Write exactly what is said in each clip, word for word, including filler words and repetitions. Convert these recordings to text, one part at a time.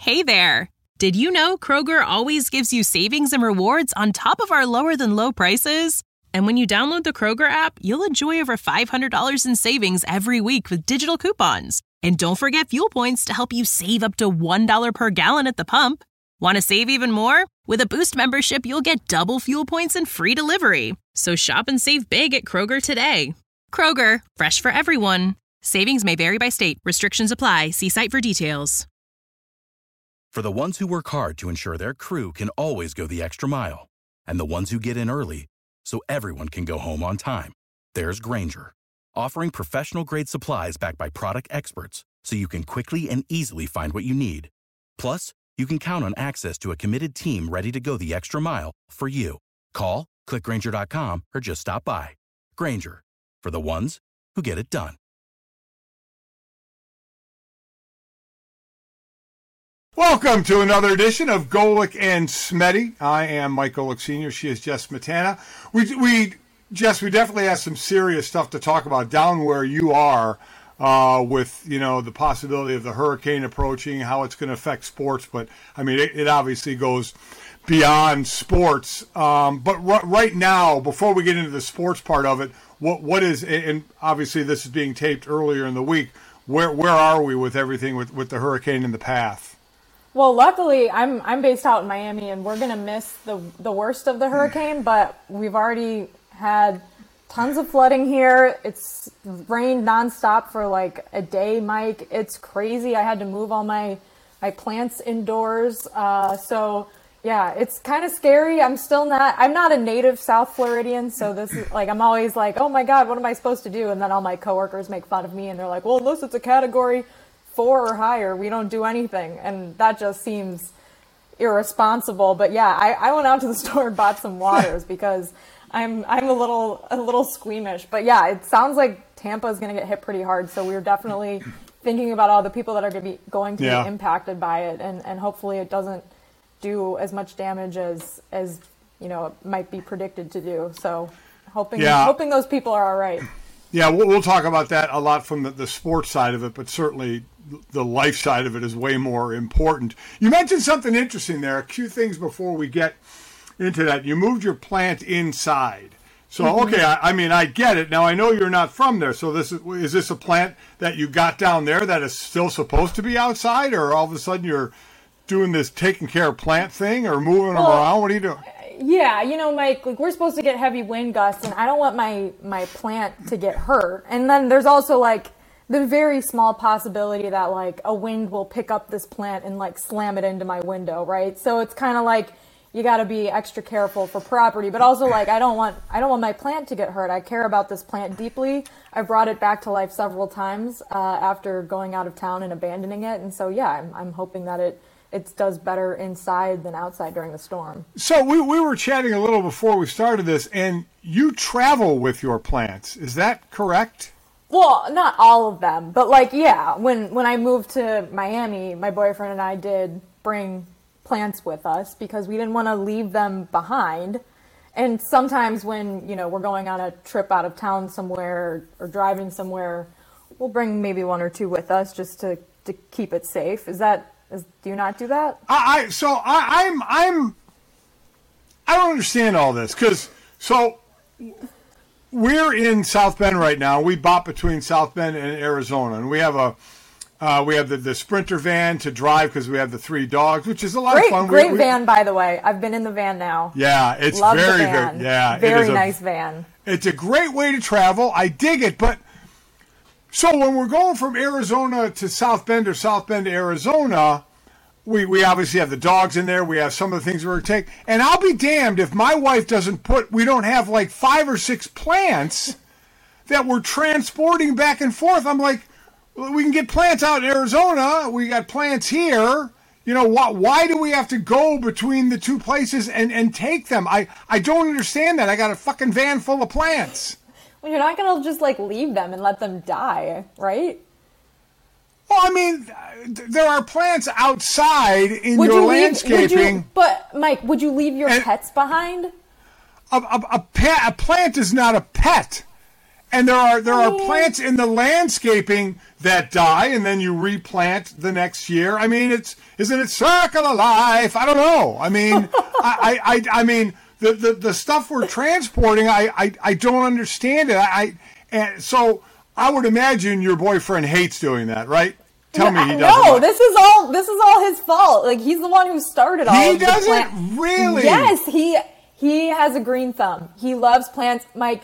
Hey there! Did you know Kroger always gives you savings and rewards on top of our lower-than-low prices? And when you download the Kroger app, you'll enjoy over five hundred dollars in savings every week with digital coupons. And don't forget fuel points to help you save up to one dollar per gallon at the pump. Want to save even more? With a Boost membership, you'll get double fuel points and free delivery. So shop and save big at Kroger today. Kroger, fresh for everyone. Savings may vary by state. Restrictions apply. See site for details. For the ones who work hard to ensure their crew can always go the extra mile, and the ones who get in early so everyone can go home on time, there's Grainger, offering professional-grade supplies backed by product experts so you can quickly and easily find what you need. Plus, you can count on access to a committed team ready to go the extra mile for you. Call, click Grainger dot com, or just stop by. Grainger, for the ones who get it done. Welcome to another edition of Golic and Smetty. I am Mike Golic Senior She is Jess Smetana. We, we, Jess, we definitely have some serious stuff to talk about down where you are uh, with, you know, the possibility of the hurricane approaching, how it's going to affect sports. But, I mean, it, it obviously goes beyond sports. Um, but r- right now, before we get into the sports part of it, what what is, and obviously this is being taped earlier in the week, where where are we with everything with, with the hurricane in the path? Well, luckily, I'm I'm based out in Miami, and we're gonna miss the the worst of the hurricane. But we've already had tons of flooding here. It's rained nonstop for like a day, Mike. It's crazy. I had to move all my my plants indoors. Uh, so yeah, it's kind of scary. I'm still not. I'm not a native South Floridian, so this is like I'm always like, oh my God, what am I supposed to do? And then all my coworkers make fun of me, and they're like, well, unless it's a category four or higher, we don't do anything. And that just seems irresponsible. But yeah, I, I went out to the store and bought some waters because I'm I'm a little a little squeamish. But yeah, it sounds like Tampa is going to get hit pretty hard. So we're definitely thinking about all the people that are going to be going to yeah. be impacted by it, and, and hopefully it doesn't do as much damage as as you know it might be predicted to do. So hoping yeah. hoping those people are all right. Yeah, we'll, we'll talk about that a lot from the, the sports side of it, but certainly the life side of it is way more important. You mentioned something interesting there, a few things before we get into that. You moved your plant inside. So, mm-hmm. okay, I, I mean, I get it. Now, I know you're not from there, so this is, is this a plant that you got down there that is still supposed to be outside, or all of a sudden you're doing this taking care of plant thing or moving well, them around? What are you doing? Yeah, you know, Mike, like we're supposed to get heavy wind gusts, and I don't want my, my plant to get hurt. And then there's also, like, the very small possibility that, like, a wind will pick up this plant and, like, slam it into my window, right? So it's kind of like you got to be extra careful for property. But also, like, I don't want I don't want my plant to get hurt. I care about this plant deeply. I brought it back to life several times uh, after going out of town and abandoning it. And so, yeah, I'm, I'm hoping that it it does better inside than outside during the storm. So we, we were chatting a little before we started this, and you travel with your plants. Is that correct? Well, not all of them, but like, yeah, when, when I moved to Miami, my boyfriend and I did bring plants with us because we didn't want to leave them behind. And sometimes when, you know, we're going on a trip out of town somewhere or, or driving somewhere, we'll bring maybe one or two with us just to, to keep it safe. Is that, is, do you not do that? I, I so I, I'm, I'm, I don't understand all this because, so we're in South Bend right now. We bop between South Bend and Arizona, and we have a, uh, we have the, the Sprinter van to drive because we have the three dogs, which is a lot great, of fun. Great we, van, by the way. I've been in the van now. Yeah, it's Love very, the van. very, yeah, very it is nice a, van. It's a great way to travel. I dig it, but so when we're going from Arizona to South Bend or South Bend to Arizona, we, we obviously have the dogs in there. We have some of the things we're going to take. And I'll be damned if my wife doesn't put, we don't have like five or six plants that we're transporting back and forth. I'm like, we can get plants out in Arizona. We got plants here. You know, why, why do we have to go between the two places and, and take them? I, I don't understand that. I got a fucking van full of plants. Well, you're not going to just like leave them and let them die, right? Well, I mean, there are plants outside in would your you leave, landscaping. Would you, but, Mike, would you leave your and pets behind? A, a, a, pet, a plant is not a pet. And there are there are plants in the landscaping that die, and then you replant the next year. I mean, it's isn't it circle of life? I don't know. I mean, I, I, I I mean the, the, the stuff we're transporting, I, I, I don't understand it. I, I and so I would imagine your boyfriend hates doing that, right? Tell me he doesn't. No, this is all this is all his fault. Like, he's the one who started all he of the doesn't plant. really. Yes, he he has a green thumb. He loves plants. Mike,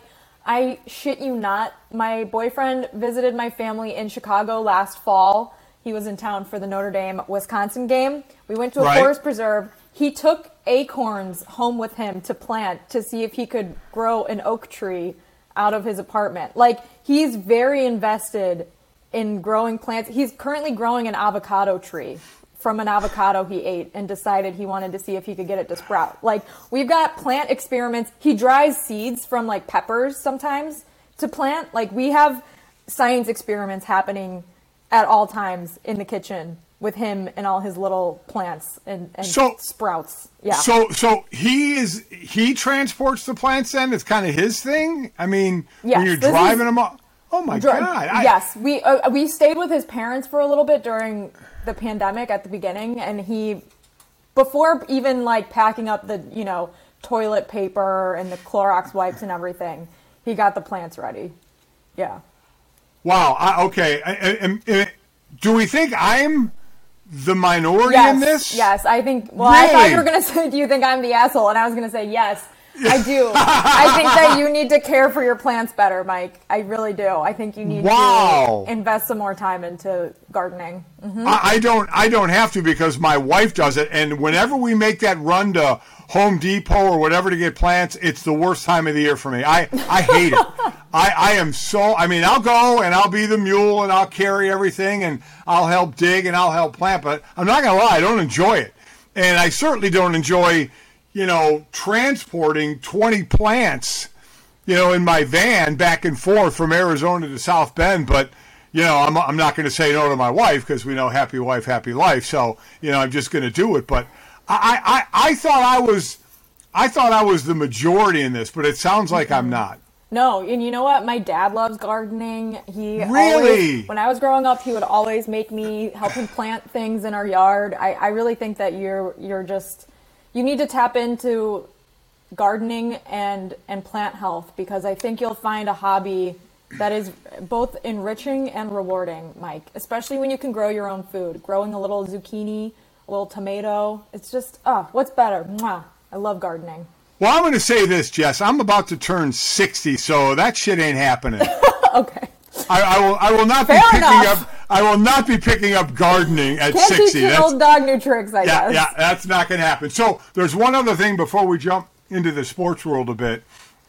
I shit you not. My boyfriend visited my family in Chicago last fall. He was in town for the Notre Dame Wisconsin game. We went to a Right. forest preserve. He took acorns home with him to plant to see if he could grow an oak tree out of his apartment. Like, he's very invested in growing plants. He's currently growing an avocado tree from an avocado he ate and decided he wanted to see if he could get it to sprout. Like, we've got plant experiments. He dries seeds from, like, peppers sometimes to plant. Like, we have science experiments happening at all times in the kitchen with him and all his little plants and, and So- sprouts. Yeah. So so he is he transports the plants then? It's kind of his thing? I mean, Yes, when you're this driving is- them up. Oh my Dr- God. I- yes, we uh, we stayed with his parents for a little bit during the pandemic at the beginning, and he, before even like packing up the, you know, toilet paper and the Clorox wipes and everything, he got the plants ready. Yeah. Wow. I, okay. I, I, I- do we think I'm the minority Yes. in this? Yes, I think. Well, I thought Really? you were gonna say, "Do you think I'm the asshole?" And I was gonna say, "Yes, I do." I think that you need to care for your plants better, Mike. I really do. I think you need Wow. to invest some more time into gardening. Mm-hmm. I, I don't. I don't have to because my wife does it. And whenever we make that run to Home Depot or whatever to get plants, it's the worst time of the year for me. I, I hate it. I, I am so. I mean, I'll go and I'll be the mule and I'll carry everything and I'll help dig and I'll help plant. But I'm not gonna lie, I don't enjoy it, and I certainly don't enjoy, you know, transporting twenty plants, you know, in my van back and forth from Arizona to South Bend. But you know, I'm I'm not going to say no to my wife because we know happy wife, happy life. So you know, I'm just going to do it. But I, I I thought I was I thought I was the majority in this, but it sounds like I'm not. No, and you know what? My dad loves gardening. He Really? always, when I was growing up, he would always make me help him plant things in our yard. I, I really think that you're you're just you need to tap into gardening and and plant health, because I think you'll find a hobby that is both enriching and rewarding, Mike. Especially when you can grow your own food. Growing a little zucchini, a little tomato. It's just, oh, what's better? Mwah. I love gardening. Well, I'm going to say this, Jess. I'm about to turn sixty, so that shit ain't happening. Okay. I, I will. I will not be Fair picking enough. up. I will not be picking up gardening at Can't teach sixty. an That's, old dog new tricks, I yeah, guess. yeah, that's not going to happen. So there's one other thing before we jump into the sports world a bit.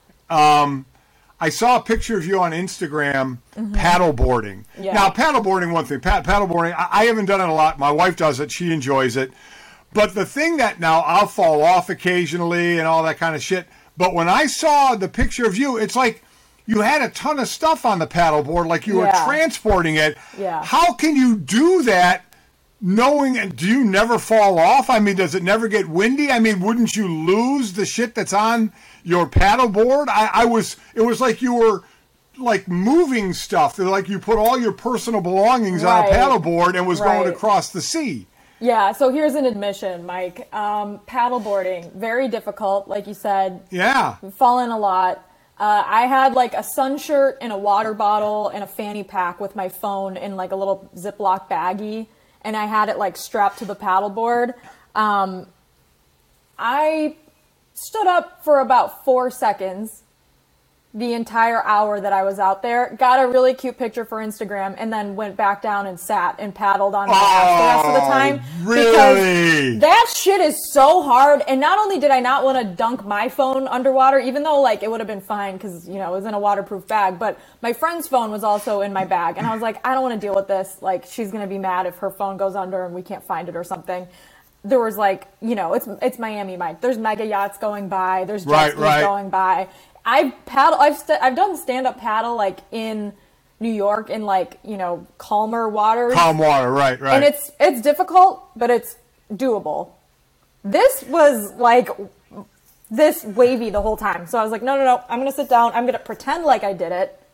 Um, I saw a picture of you on Instagram paddleboarding. Yeah. Now, paddleboarding, one thing. Pad, paddleboarding, I, I haven't done it a lot. My wife does it. She enjoys it. But the thing that now I'll fall off occasionally and all that kind of shit. But when I saw the picture of you, it's like you had a ton of stuff on the paddleboard, like you Yeah. were transporting it. Yeah. How can you do that knowing, do you never fall off? I mean, does it never get windy? I mean, wouldn't you lose the shit that's on your paddleboard? I, I was, it was like you were like moving stuff. Like you put all your personal belongings on a Right. paddleboard and was going Right. across the sea. Yeah, so here's an admission, Mike. Um, paddleboarding, very difficult, like you said. Yeah. Fallen a lot. Uh, I had like a sun shirt and a water bottle and a fanny pack with my phone in like a little Ziploc baggie, and I had it like strapped to the paddleboard. Um, I stood up for about four seconds the entire hour that I was out there, got a really cute picture for Instagram, and then went back down and sat and paddled on my ass the rest of the time. Really? Because that shit is so hard. And not only did I not want to dunk my phone underwater, even though like it would have been fine because, you know, it was in a waterproof bag, but my friend's phone was also in my bag. And I was like, I don't want to deal with this. Like, she's going to be mad if her phone goes under and we can't find it or something. There was like, you know, it's it's Miami, Mike. There's mega yachts going by. There's jet Right, skis right. going by. I've paddle. I've st- I've done stand up paddle like in New York in like, you know, calmer waters. Calm water, right, right. And it's it's difficult, but it's doable. This was like this wavy the whole time. So I was like, no, no, no. I'm gonna sit down. I'm gonna pretend like I did it,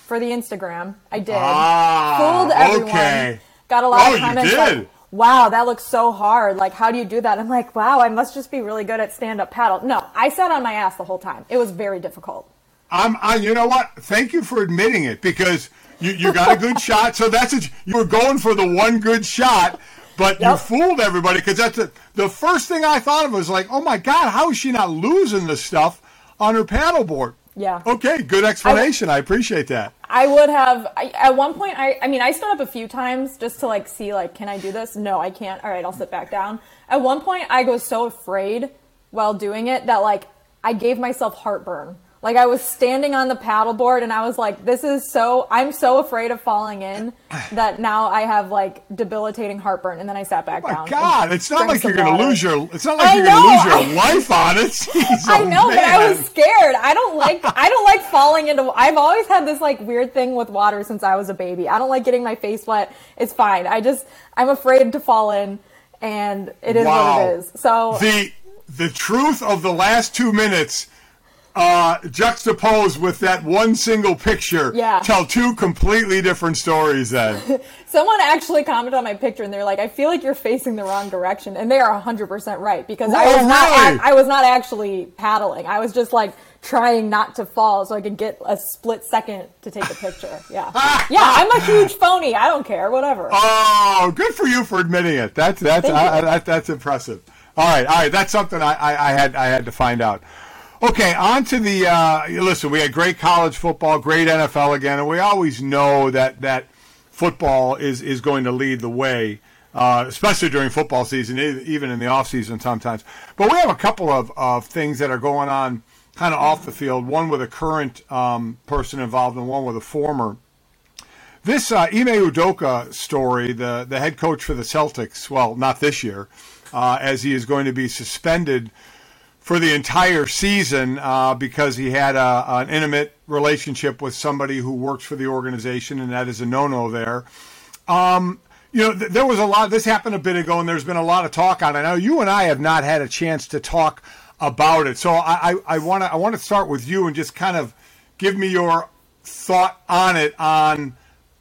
for the Instagram. I did. Ah, Fooled everyone. Okay. Got a lot oh, of comments you did? like, wow, that looks so hard. Like, how do you do that? I'm like, wow, I must just be really good at stand-up paddle. No, I sat on my ass the whole time. It was very difficult. I'm, I, you know what? Thank you for admitting it, because you, you got a good shot. So that's it. You were going for the one good shot, but yep. you fooled everybody, because that's a, the first thing I thought of was like, oh my God, how is she not losing the stuff on her paddleboard? Yeah. Okay, good explanation. I, I appreciate that. I would have, I, at one point, I, I mean, I stood up a few times just to like see, like, can I do this? No, I can't. All right, I'll sit back down. At one point, I was so afraid while doing it that like I gave myself heartburn. Like I was standing on the paddleboard and I was like, this is so, I'm so afraid of falling in that now I have like debilitating heartburn. And then I sat back oh my down. God, it's not like you're going to lose your, it's not like I you're know, going to lose your I, life on it. Jeez, I oh know, man. but I was scared. I don't like, I don't like falling into, I've always had this like weird thing with water since I was a baby. I don't like getting my face wet. It's fine. I just, I'm afraid to fall in, and it is wow. what it is. So the, the truth of the last two minutes Uh, juxtaposed with that one single picture, yeah. tell two completely different stories then. Someone actually commented on my picture and they're like, I feel like you're facing the wrong direction. And they are one hundred percent right, because oh, I was not really? I was not actually paddling. I was just like trying not to fall so I could get a split second to take a picture. Yeah. Yeah, I'm a huge phony. I don't care. Whatever. Oh, good for you for admitting it. That's that's I, I, that, that's impressive. All right, all right. That's something I, I, I had I had to find out. Okay, on to the, uh, listen, we had great college football, great N F L again, and we always know that, that football is, is going to lead the way, uh, especially during football season, even in the off season sometimes. But we have a couple of, of things that are going on kind of off the field, one with a current um, person involved and one with a former. This uh, Ime Udoka story, the, the head coach for the Celtics, well, not this year, uh, as he is going to be suspended for the entire season uh, because he had a, an intimate relationship with somebody who works for the organization, and that is a no-no there. Um, you know, th- there was a lot. This happened a bit ago, and there's been a lot of talk on it. Now, you and I have not had a chance to talk about it, so I, I, I want to I want to start with you and just kind of give me your thought on it, on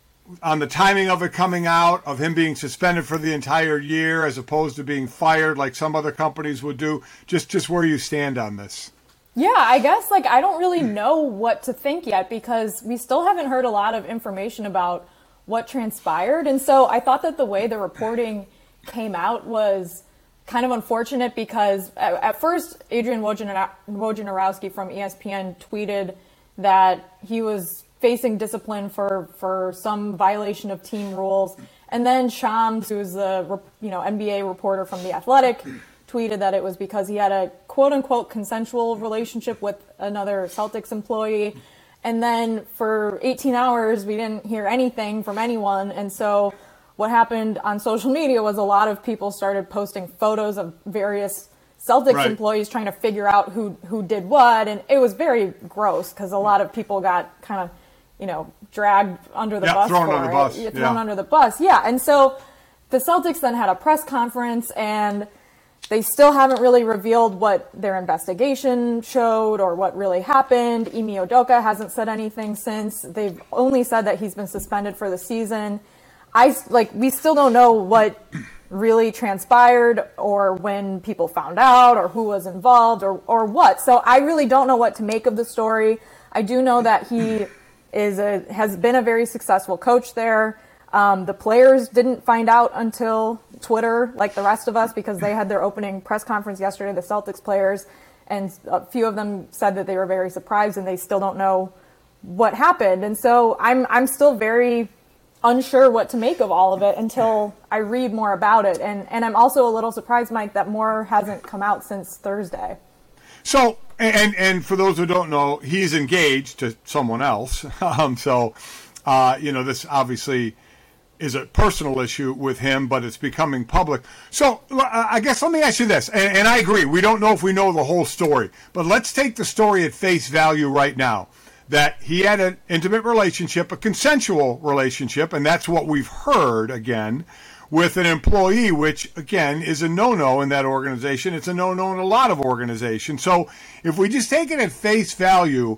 on the timing of it coming out, of him being suspended for the entire year as opposed to being fired like some other companies would do, just just where you stand on this. Yeah, I guess like I don't really know what to think yet, because we still haven't heard a lot of information about what transpired. And so I thought that the way the reporting came out was kind of unfortunate, because at, at first Adrian Wojnarowski from E S P N tweeted that he was facing discipline for, for some violation of team rules. And then Shams, who's the you know N B A reporter from The Athletic, tweeted that it was because he had a quote-unquote consensual relationship with another Celtics employee. And then for eighteen hours, we didn't hear anything from anyone. And so what happened on social media was a lot of people started posting photos of various Celtics right. employees trying to figure out who, who did what. And it was very gross, because a lot of people got kind of you know, dragged under the yeah, bus thrown for under it. the bus. Yeah, thrown yeah. under the bus. Yeah. And so the Celtics then had a press conference, and they still haven't really revealed what their investigation showed or what really happened. Ime Udoka hasn't said anything since. They've only said that he's been suspended for the season. I like we still don't know what really transpired, or when people found out, or who was involved, or or what. So I really don't know what to make of the story. I do know that he is a, has been a very successful coach there. Um, the players didn't find out until Twitter, like the rest of us, because they had their opening press conference yesterday, the Celtics players, and a few of them said that they were very surprised and they still don't know what happened. And so I'm I'm still very unsure what to make of all of it until I read more about it. And, and I'm also a little surprised, Mike, that more hasn't come out since Thursday. So, and and for those who don't know, he's engaged to someone else. Um, so, uh, you know, this obviously is a personal issue with him, but it's becoming public. So I guess let me ask you this, and, and I agree, we don't know if we know the whole story, but let's take the story at face value right now, that he had an intimate relationship, a consensual relationship, and that's what we've heard, again, with an employee, which, again, is a no-no in that organization. It's a no-no in a lot of organizations. So if we just take it at face value,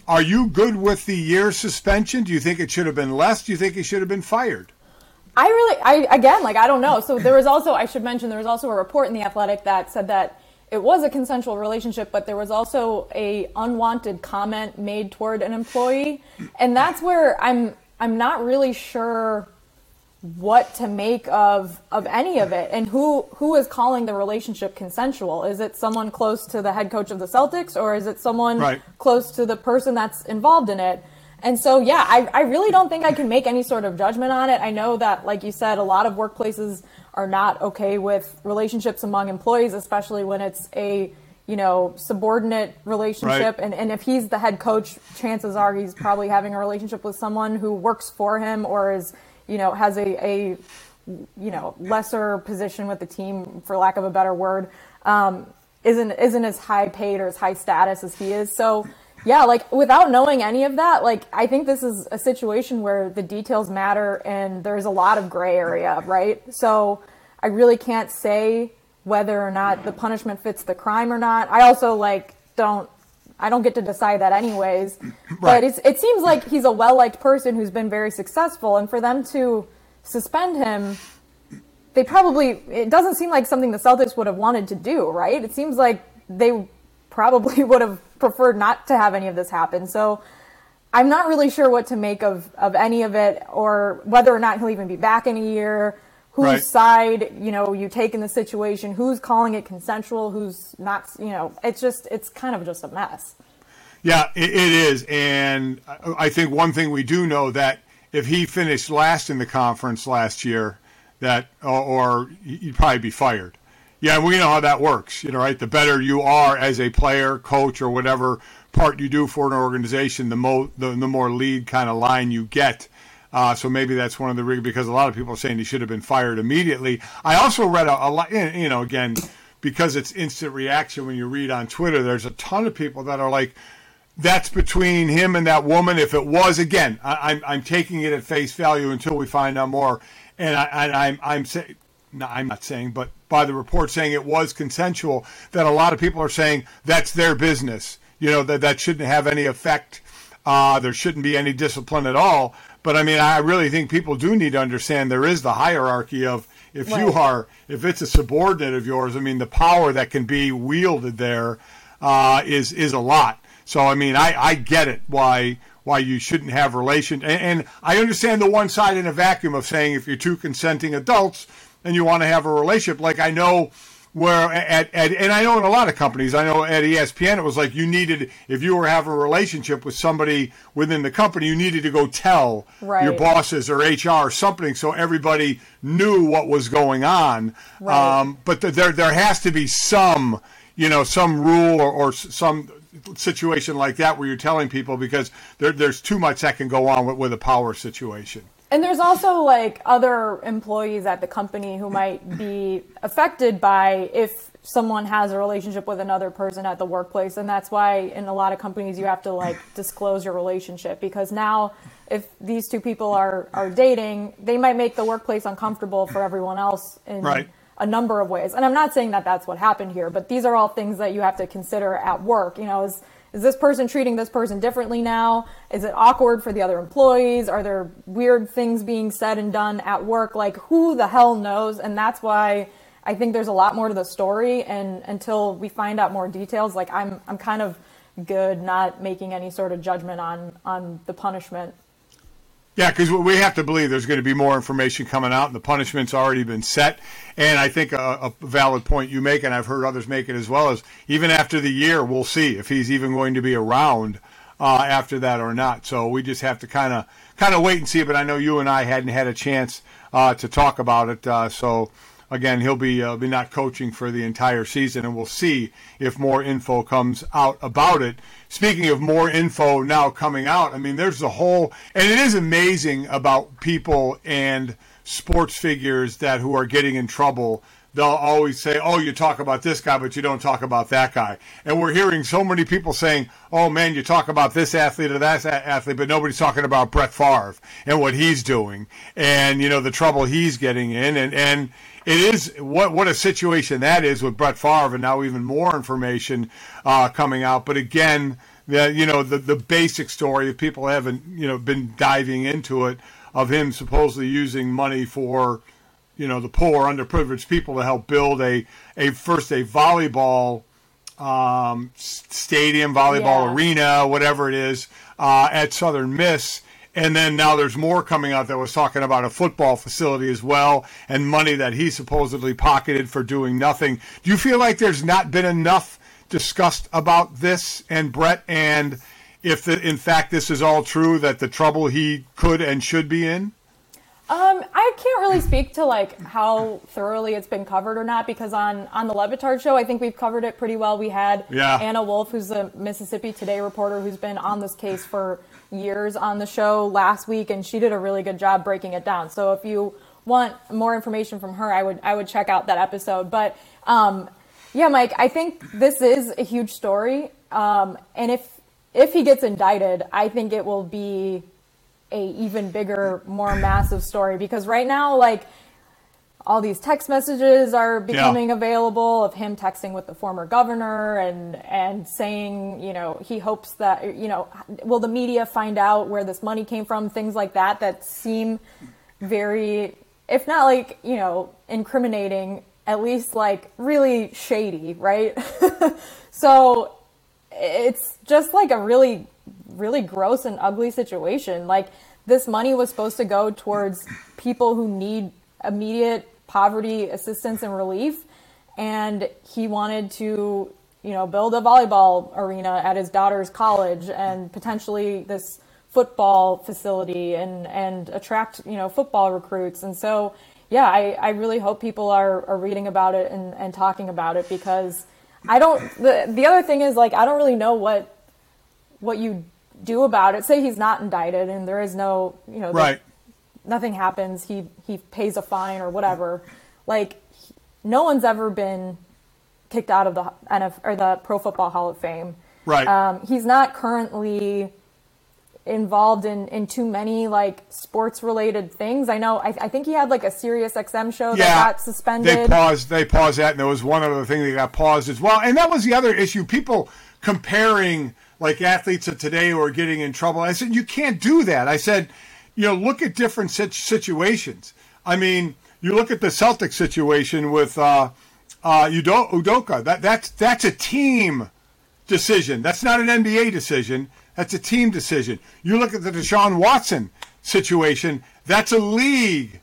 Are you good with the year suspension? Do you think it should have been less? Do you think he should have been fired? I really, I again, like, I don't know. So there was also, I should mention, there was also a report in The Athletic that said that it was a consensual relationship, but there was also a unwanted comment made toward an employee. And that's where I'm, I'm not really sure what to make of of any of it, and who who is calling the relationship consensual. Is it someone close to the head coach of the Celtics, or is it someone right. close to the person that's involved in it? And so, yeah, I, I really don't think I can make any sort of judgment on it. I know that, like you said, a lot of workplaces are not okay with relationships among employees, especially when it's a, you know, subordinate relationship. Right. And, and if he's the head coach, chances are he's probably having a relationship with someone who works for him or is, you know, has a, a you know, lesser position with the team, for lack of a better word, um, isn't isn't as high paid or as high status as he is. So, yeah, like, without knowing any of that, like, I think this is a situation where the details matter and there's a lot of gray area, right? So I really can't say whether or not the punishment fits the crime or not. I also, like, don't, I don't get to decide that anyways. Right. But it's, it seems like he's a well-liked person who's been very successful, and for them to suspend him, they probably, it doesn't seem like something the Celtics would have wanted to do, right? It seems like they probably would have preferred not to have any of this happen. So I'm not really sure what to make of, of any of it, or whether or not he'll even be back in a year, whose right. side, you know, you take in the situation, who's calling it consensual, who's not, you know, it's just, it's kind of just a mess. Yeah, it, it is. And I think one thing we do know, that if he finished last in the conference last year, that, or, or he'd probably be fired. Yeah, we know how that works, you know, right? The better you are as a player, coach, or whatever part you do for an organization, the more the, the more lead kind of line you get. Uh, so maybe that's one of the reasons, because a lot of people are saying he should have been fired immediately. I also read a, a lot, you know, again, because it's instant reaction when you read on Twitter, there's a ton of people that are like, that's between him and that woman. If it was, again, I, I'm I'm taking it at face value until we find out more. And I, I, I'm I'm saying, no, I'm not saying, but by the report saying it was consensual, that a lot of people are saying that's their business. You know, that that shouldn't have any effect. Uh, there shouldn't be any discipline at all. But I mean, I really think people do need to understand there is the hierarchy of, if right. you are, if it's a subordinate of yours, I mean, the power that can be wielded there uh, is is a lot. So, I mean, I, I get it why why you shouldn't have relation. And, and I understand the one side in a vacuum of saying if you're two consenting adults and you want to have a relationship, like I know where at, at and I know in a lot of companies, I know at E S P N, it was like you needed, if you were having a relationship with somebody within the company, you needed to go tell right. your bosses or H R or something so everybody knew what was going on. Right. Um, but the, there there has to be some, you know, some rule or, or some situation like that where you're telling people, because there, there's too much that can go on with, with a power situation. And there's also, like, other employees at the company who might be affected by if someone has a relationship with another person at the workplace. And that's why in a lot of companies you have to, like, disclose your relationship, because now if these two people are, are dating, they might make the workplace uncomfortable for everyone else in right. a number of ways. And I'm not saying that that's what happened here, but these are all things that you have to consider at work. You know, is Is this person treating this person differently now? Is it awkward for the other employees? Are there weird things being said and done at work? Like, who the hell knows? And that's why I think there's a lot more to the story. And until we find out more details, like, I'm I'm kind of good not making any sort of judgment on, on the punishment. Yeah, because we have to believe there's going to be more information coming out, and the punishment's already been set. And I think a, a valid point you make, and I've heard others make it as well, is even after the year, we'll see if he's even going to be around uh, after that or not. So we just have to kind of kind of wait and see. But I know you and I hadn't had a chance uh, to talk about it. Uh, so again, he'll be uh, be not coaching for the entire season, and we'll see if more info comes out about it. Speaking of more info now coming out, I mean, there's the whole, and it is amazing about people and sports figures that who are getting in trouble. They'll always say, oh, you talk about this guy, but you don't talk about that guy. And we're hearing so many people saying, oh, man, you talk about this athlete or that athlete, but nobody's talking about Brett Favre and what he's doing and, you know, the trouble he's getting in. And, and it is what what a situation that is with Brett Favre, and now even more information uh, coming out. But again, the you know the the basic story, if people haven't you know been diving into it, of him supposedly using money for you know the poor, underprivileged people to help build a a first a volleyball um, stadium, volleyball yeah. arena, whatever it is, uh, at Southern Miss. And then now there's more coming out that was talking about a football facility as well, and money that he supposedly pocketed for doing nothing. Do you feel like there's not been enough discussed about this and Brett, and if the, in fact this is all true, that the trouble he could and should be in? Um, I can't really speak to like how thoroughly it's been covered or not, because on, on the Le Batard show, I think we've covered it pretty well. We had yeah. Anna Wolf, who's a Mississippi Today reporter who's been on this case for years, on the show last week, and she did a really good job breaking it down. So if you want more information from her, I would I would check out that episode. But um, yeah, Mike, I think this is a huge story, um, and if if he gets indicted, I think it will be a even bigger, more massive story, because right now, like, all these text messages are becoming yeah. available of him texting with the former governor and and saying, you know, he hopes that, you know, will the media find out where this money came from, things like that, that seem very, if not like, you know, incriminating, at least like really shady, right? So it's just like a really, really gross and ugly situation. Like, this money was supposed to go towards people who need immediate poverty assistance and relief, and he wanted to, you know, build a volleyball arena at his daughter's college, and potentially this football facility, and and attract, you know, football recruits. And so yeah, I, I really hope people are, are reading about it and, and talking about it, because I don't the the other thing is, like, I don't really know what what you do about it. Say he's not indicted and there is no, you know, right. the, nothing happens, he he pays a fine or whatever. Like, no one's ever been kicked out of the N F L or the Pro Football Hall of Fame. Right. Um, he's not currently involved in, in too many like sports related things. I know. I, I think he had like a Sirius X M show yeah, that got suspended. They paused. They paused that, and there was one other thing that got paused as well. And that was the other issue. People comparing like athletes of today who are getting in trouble. I said, you can't do that. I said, you know, look at different situations. I mean, you look at the Celtics situation with uh, uh, Udoka. That that's that's a team decision. That's not an N B A decision. That's a team decision. You look at the Deshaun Watson situation. That's a league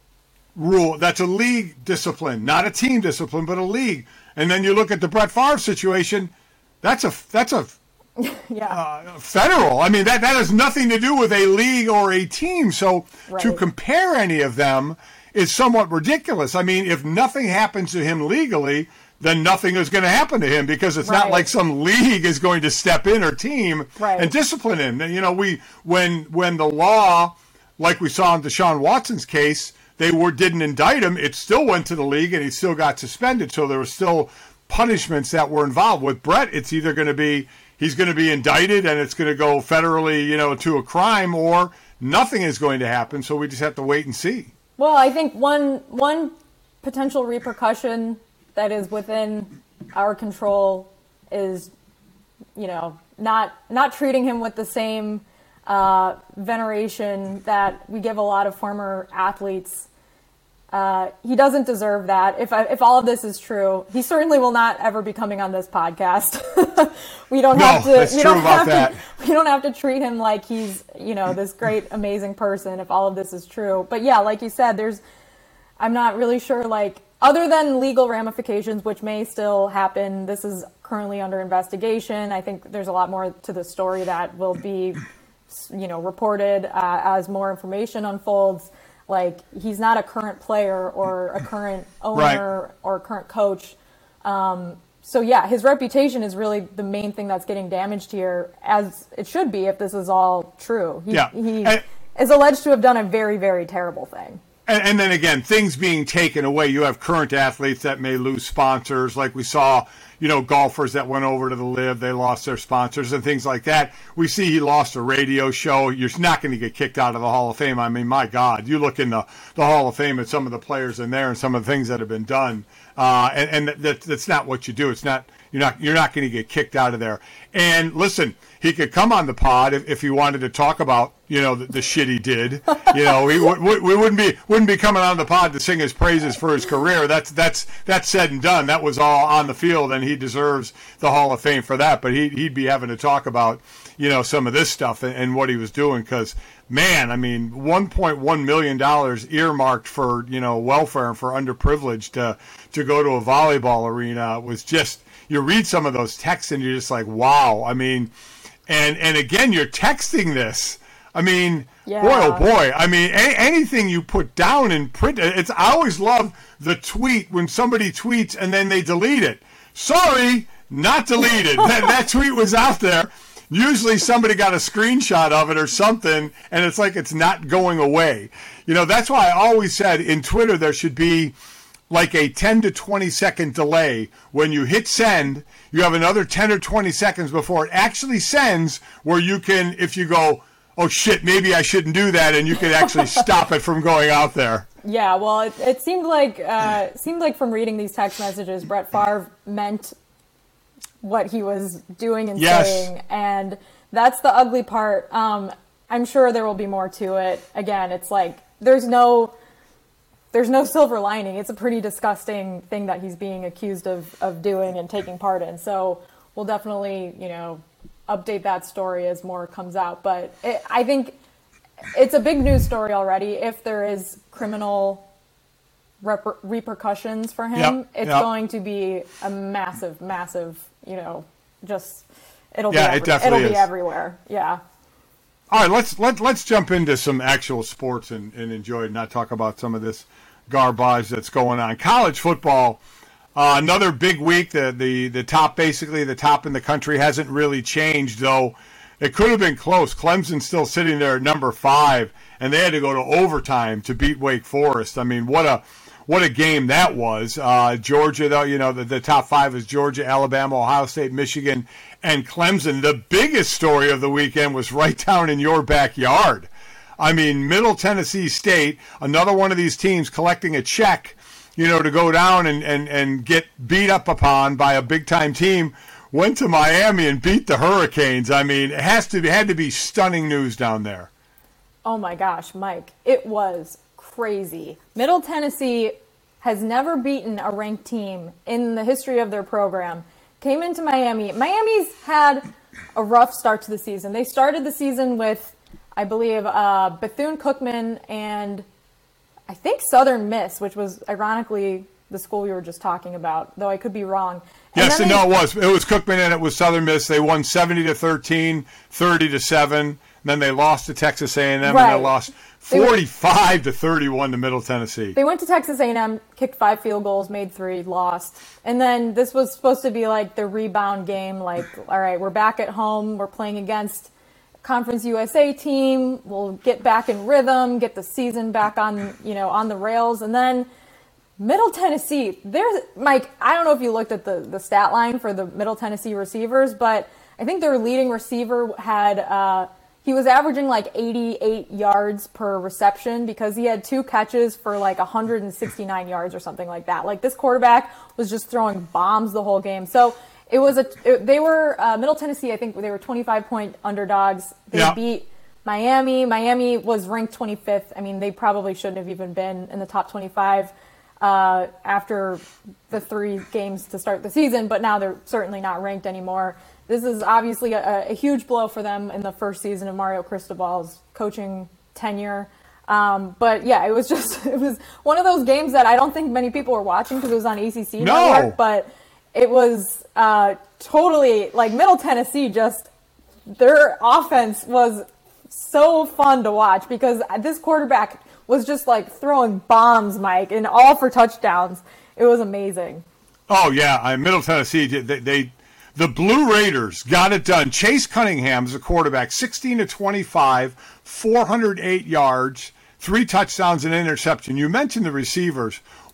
rule. That's a league discipline, not a team discipline, but a league. And then you look at the Brett Favre situation. That's a that's a yeah. uh, federal. I mean, that, that has nothing to do with a league or a team. So right. to compare any of them is somewhat ridiculous. I mean, if nothing happens to him legally, then nothing is going to happen to him, because it's right. not like some league is going to step in or team right. and discipline him. And, you know, we when when the law, like we saw in Deshaun Watson's case, they were didn't indict him, it still went to the league and he still got suspended. So there were still punishments that were involved. With Brett, it's either going to be he's going to be indicted and it's going to go federally, you know, to a crime, or nothing is going to happen. So we just have to wait and see. Well, I think one one potential repercussion that is within our control is, you know, not not treating him with the same uh, veneration that we give a lot of former athletes. Uh, he doesn't deserve that. If I, if all of this is true, he certainly will not ever be coming on this podcast. we don't no, have to. That's we true don't about have that. to. We don't have to treat him like he's, you know, this great, amazing person. If all of this is true, but yeah, like you said, there's. I'm not really sure. Like, other than legal ramifications, which may still happen, this is currently under investigation. I think there's a lot more to the story that will be, you know, reported uh, as more information unfolds. Like, he's not a current player or a current owner right. or a current coach. Um, so, yeah, his reputation is really the main thing that's getting damaged here, as it should be if this is all true. He, yeah. he and, is alleged to have done a very, very terrible thing. And, and then again, things being taken away. You have current athletes that may lose sponsors, like we saw, you know, golfers that went over to the Live, they lost their sponsors and things like that. We see he lost a radio show. You're not going to get kicked out of the Hall of Fame. I mean, my God, you look in the, the Hall of Fame at some of the players in there and some of the things that have been done. uh, and, and that, that's not what you do. It's not you're not you're not going to get kicked out of there. And listen, he could come on the pod if, if he wanted to talk about you know the, the shit he did. You know, we, we we wouldn't be wouldn't be coming on the pod to sing his praises for his career. That's that's that's said and done. That was all on the field, and he deserves the Hall of Fame for that. But he he'd be having to talk about you know some of this stuff and, and what he was doing because. Man, I mean, one point one million dollars earmarked for, you know, welfare and for underprivileged to, to go to a volleyball arena was just, you read some of those texts and you're just like, wow. I mean, and, and again, you're texting this. I mean, yeah. boy, oh boy. I mean, a- anything you put down and print, it's, I always love the tweet when somebody tweets and then they delete it. Sorry, not deleted. that, that tweet was out there. Usually somebody got a screenshot of it or something, and it's like it's not going away. You know, that's why I always said in Twitter there should be like a ten to twenty second delay. When you hit send, you have another ten or twenty seconds before it actually sends where you can, if you go, oh shit, maybe I shouldn't do that, and you can actually stop it from going out there. Yeah, well, it, it seemed like uh, it seemed like from reading these text messages, Brett Favre meant what he was doing and yes. saying, and that's the ugly part. Um, I'm sure there will be more to it. Again, it's like there's no there's no silver lining. It's a pretty disgusting thing that he's being accused of of doing and taking part in. So we'll definitely, you know, update that story as more comes out. But it, I think it's a big news story already. If there is criminal reper- repercussions for him, yep. it's yep. going to be a massive, massive. You know, just it'll yeah, be it definitely it'll is. be everywhere. Yeah. All right, let's let let's jump into some actual sports and, and enjoy it, not talk about some of this garbage that's going on. College football, uh, another big week. The the the top, basically the top in the country, hasn't really changed, though. It could have been close. Clemson's still sitting there at number five, and they had to go to overtime to beat Wake Forest. I mean, what a What a game that was. Uh, Georgia, though, you know, the, the top five is Georgia, Alabama, Ohio State, Michigan, and Clemson. The biggest story of the weekend was right down in your backyard. I mean, Middle Tennessee State, another one of these teams collecting a check, you know, to go down and, and, and get beat up upon by a big-time team, went to Miami and beat the Hurricanes. I mean, it has to it had to be stunning news down there. Oh, my gosh, Mike. It was crazy. Middle Tennessee has never beaten a ranked team in the history of their program. Came into Miami. Miami's had a rough start to the season. They started the season with, I believe, uh, Bethune-Cookman and I think Southern Miss, which was ironically the school we were just talking about, though I could be wrong. And yes, they, no, it was. It was Cookman and it was Southern Miss. They won seventy to thirteen, thirty to seven. Then they lost to Texas A and M, right. and they lost forty-five to thirty-one to Middle Tennessee. They went to Texas A and M, kicked five field goals, made three, lost. And then this was supposed to be like the rebound game. Like, all right, we're back at home. We're playing against Conference U S A team. We'll get back in rhythm, get the season back on, you know, on the rails. And then Middle Tennessee, there's Mike. I don't know if you looked at the the stat line for the Middle Tennessee receivers, but I think their leading receiver had. Uh, He was averaging like eighty-eight yards per reception because he had two catches for like one hundred sixty-nine yards or something like that. Like this quarterback was just throwing bombs the whole game. So it was a, it, they were, uh, Middle Tennessee, I think they were twenty-five point underdogs. They yeah. beat Miami. Miami was ranked twenty-fifth. I mean, they probably shouldn't have even been in the top twenty-five uh, after the three games to start the season, but now they're certainly not ranked anymore. This is obviously a, a huge blow for them in the first season of Mario Cristobal's coaching tenure. Um, but yeah, it was just, it was one of those games that I don't think many people were watching because it was on A C C no. Network, but it was uh, totally like Middle Tennessee just, their offense was so fun to watch because this quarterback was just like throwing bombs, Mike, and all for touchdowns. It was amazing. Oh yeah, I, Middle Tennessee, they, they The Blue Raiders got it done. Chase Cunningham is a quarterback, sixteen to twenty-five, four hundred eight yards, three touchdowns and interception. You mentioned the receivers.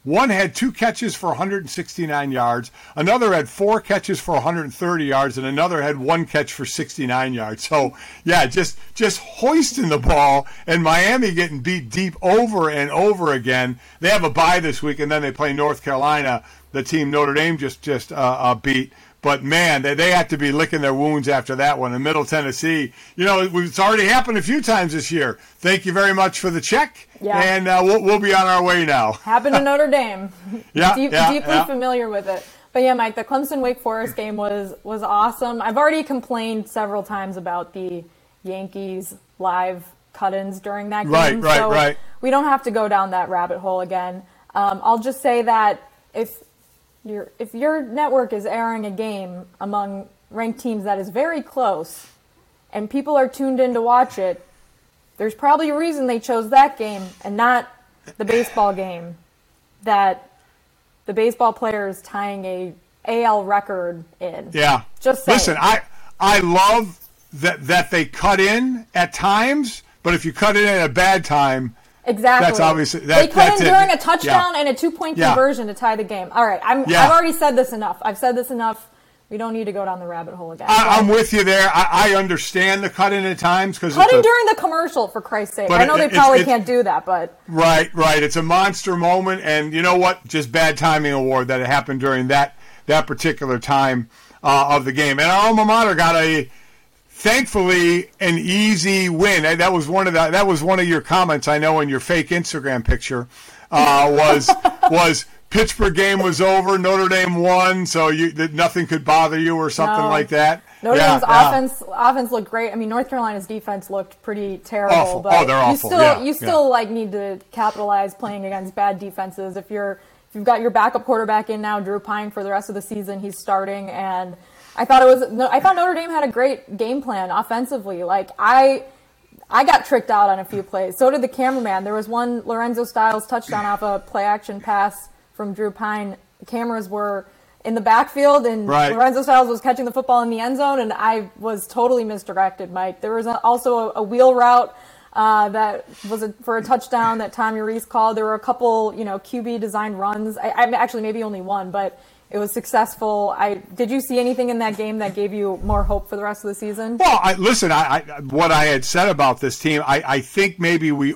One had two catches for one hundred sixty-nine yards. Another had four catches for one hundred thirty yards, and another had one catch for sixty-nine yards. So, yeah, just just hoisting the ball, and Miami getting beat deep over and over again. They have a bye this week, and then they play North Carolina, the team Notre Dame just, just uh, uh, beat. But, man, they, they have to be licking their wounds after that one. In Middle Tennessee, you know, it's already happened a few times this year. Thank you very much for the check. Yeah. And uh, we'll, we'll be on our way now. Happened to Notre Dame. yeah, Deep, yeah, deeply yeah. familiar with it. But, yeah, Mike, the Clemson-Wake Forest game was, was awesome. I've already complained several times about the Yankees live cut-ins during that game. Right, right, so right. we don't have to go down that rabbit hole again. Um, I'll just say that if your if your network is airing a game among ranked teams that is very close and people are tuned in to watch it, there's probably a reason they chose that game and not the baseball game that the baseball player is tying a A L record in. Yeah. Just saying. Listen, I I love that that they cut in at times, but if you cut in at a bad time, exactly. That's obviously that, they cut that's in it. during a touchdown yeah. and a two-point Yeah. conversion to tie the game. All right, I'm, Yeah. I've already said this enough. I've said this enough. We don't need to go down the rabbit hole again. I, I'm with you there. I, I understand the cut in at times because Cut in during the commercial, for Christ's sake. But I know it- they it's- probably it's- can't do that, but right, right. It's a monster moment, and you know what? Just bad timing award that it happened during that that particular time uh, of the game. And our alma mater got a. Thankfully, an easy win. And That was one of the, that was one of your comments. I know in your fake Instagram picture uh, was was Pittsburgh game was over, Notre Dame won, so you that nothing could bother you or something No. like that. Notre yeah, Dame's yeah. offense offense looked great. I mean, North Carolina's defense looked pretty terrible. Awful. But Oh, they're you awful. Still, Yeah, you yeah. still like need to capitalize playing against bad defenses. If you're if you've got your backup quarterback in now, Drew Pine, for the rest of the season, he's starting, and I thought it was. I thought Notre Dame had a great game plan offensively. Like I, I got tricked out on a few plays. So did the cameraman. There was one Lorenzo Styles touchdown off a play action pass from Drew Pine. The cameras were in the backfield, and Right. Lorenzo Styles was catching the football in the end zone, and I was totally misdirected, Mike. There was a, also a, a wheel route uh, that was a, for a touchdown that Tommy Reese called. There were a couple, you know, Q B designed runs. I, I actually maybe only one, but it was successful. I did you see anything in that game that gave you more hope for the rest of the season? Well, I, listen, I, I, what I had said about this team, I, I think maybe we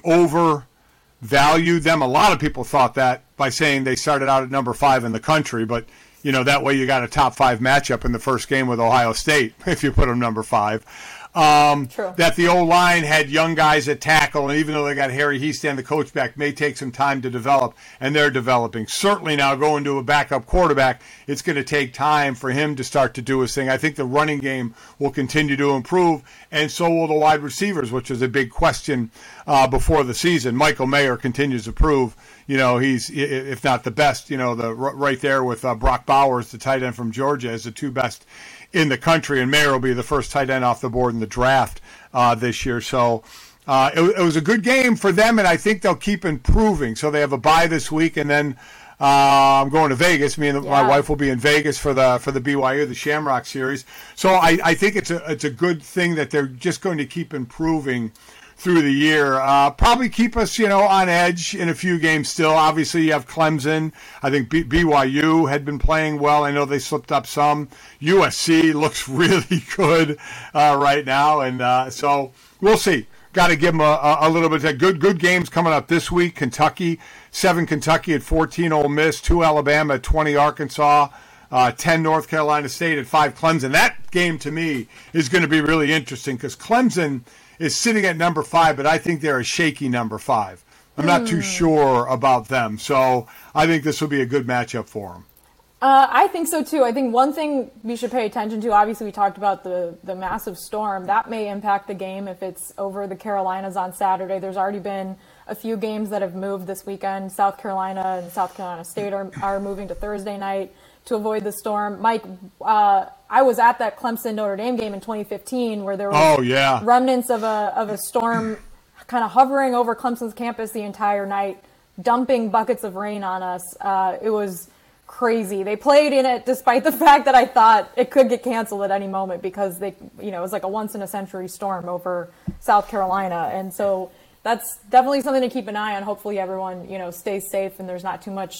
overvalued them. A lot of people thought that by saying they started out at number five in the country, but you know that way you got a top five matchup in the first game with Ohio State if you put them number five. Um, True. That the O-line had young guys at tackle, and even though they got Harry Heastand, the coach, back, may take some time to develop, and they're developing. Certainly now going to a backup quarterback, it's going to take time for him to start to do his thing. I think the running game will continue to improve, and so will the wide receivers, which is a big question uh, before the season. Michael Mayer continues to prove, you know, he's, if not the best, you know, the right there with uh, Brock Bowers, the tight end from Georgia, as the two best in the country, and Mayer will be the first tight end off the board in the draft uh, this year. So uh, it, it was a good game for them, and I think they'll keep improving. So they have a bye this week, and then uh, I'm going to Vegas. Me and Yeah. my wife will be in Vegas for the for the B Y U, the Shamrock Series. So I, I think it's a it's a good thing that they're just going to keep improving through the year. Uh, probably keep us, you know, on edge in a few games still. Obviously, you have Clemson. I think B- BYU had been playing well. I know they slipped up some. U S C looks really good uh, right now. And uh, so we'll see. Got to give them a, a little bit of good good games coming up this week. Kentucky, seven Kentucky at fourteen Ole Miss, two Alabama at twenty Arkansas, uh, ten North Carolina State at five Clemson. That game to me is going to be really interesting because Clemson is sitting at number five, but I think they're a shaky number five. I'm not too sure about them. So I think this will be a good matchup for them. Uh, I think so too. I think one thing we should pay attention to, obviously we talked about the, the massive storm. That may impact the game if it's over the Carolinas on Saturday. There's already been a few games that have moved this weekend. South Carolina and South Carolina State are, are moving to Thursday night to avoid the storm. Mike, uh, I was at that Clemson Notre Dame game in twenty fifteen where there was Oh, yeah. remnants of a of a storm kind of hovering over Clemson's campus the entire night, dumping buckets of rain on us. Uh, it was crazy. They played in it despite the fact that I thought it could get canceled at any moment because they, you know, it was like a once in a century storm over South Carolina. And so that's definitely something to keep an eye on. Hopefully everyone, you know, stays safe and there's not too much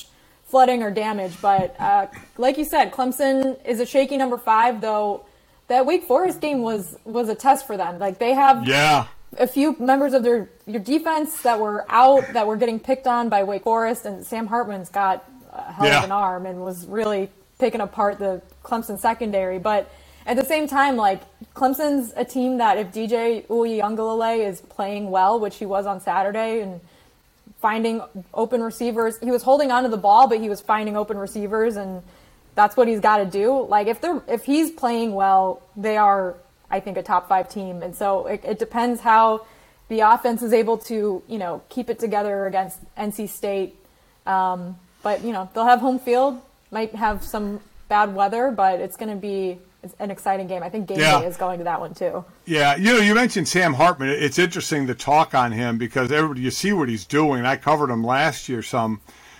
flooding or damage. But uh, like you said, Clemson is a shaky number five, though that Wake Forest game was, was a test for them. Like they have yeah. a few members of their your defense that were out, that were getting picked on by Wake Forest, and Sam Hartman's got a hell yeah. of an arm and was really picking apart the Clemson secondary. But at the same time, like, Clemson's a team that if D J Uiagalelei is playing well, which he was on Saturday, and finding open receivers, he was holding onto the ball, but he was finding open receivers, and that's what he's got to do. Like, if they're if he's playing well, they are, I think, a top five team. And so it, it depends how the offense is able to, you know, keep it together against N C State. Um, but, you know, they'll have home field, might have some bad weather, but it's going to be an exciting game. I think Game yeah. Day is going to that one too. Yeah, you know, you mentioned Sam Hartman. It's interesting to talk on him because everybody, you see what he's doing. I covered him last year some,